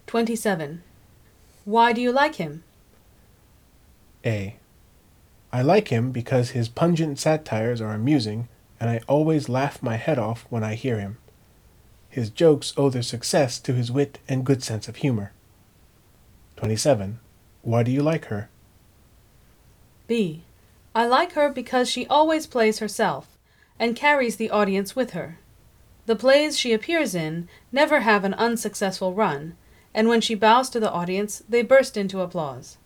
27. Why do you like him? A. I like him because his pungent satires are amusing, and I always laugh my head off when I hear him. His jokes owe their success to his wit and good sense of humor. 27. Why do you like her? B. I like her because she always plays herself, and carries the audience with her. The plays she appears in never have an unsuccessful run, and when she bows to the audience, they burst into applause.